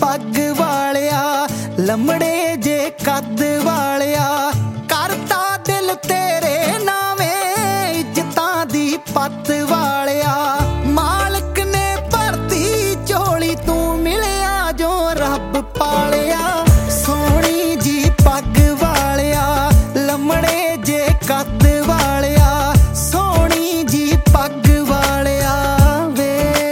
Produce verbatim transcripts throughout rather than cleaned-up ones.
पग वालिया लमड़े जे कद वालिया करता दिल तेरे नावे इज्जतां दी पत वालिया मालक ने भरती झोली तू मिलिया जो रब पालिया सोहनी जी पग वालिया लमड़े जे कद वालिया सोहनी जी पग वालिया वे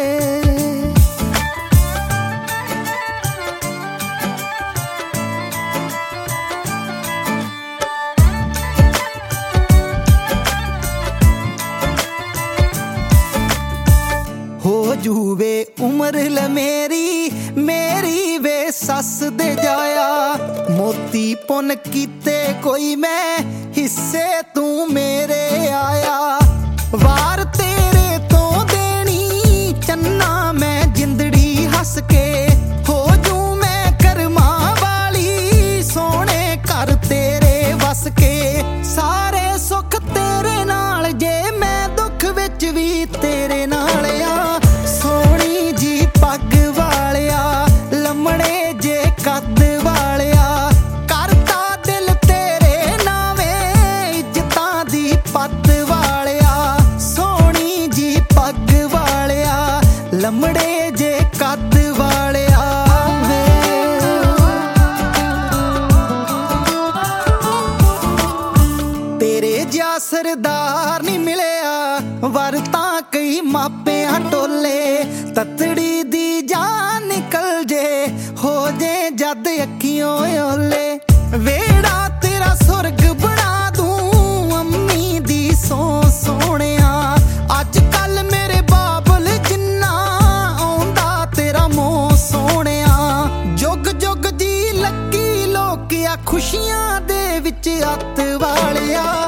हो जूवे उम्र ल मेरी मेरी वे सस दे जाया मोती पुन कीते कोई मैं हिस्से तू मेरे आया वार तेरे तो देनी चन्ना मैं जिंदड़ी हस के हो जू मैं कर्मा वाली सोने कर तेरे वस के सारे सुख तेरे नाल जे मैं दुख विच भी तेरे नाल आ सोहनी जी पग वालिया लमड़े जे कद वालिया करता दिल तेरे नावे इज्जतां दी पत वालिया सोहनी जी पग वालिया लमड़े जे कद वालिया वे तेरे जिहा सरदार नहीं मिलिया वर तां कई मापियां टोले ततड़ी दी जान निकल जे हो जे जद अखियों ओले वेड़ा तेरा सुरग बना दूं अम्मी दी सो सोहणिया अज कल मेरे बाबल जिन्ना आउंदा तेरा मोह सोहणिया जुग जुग दी लगी लोकिया खुशियां दे विच अत वालिया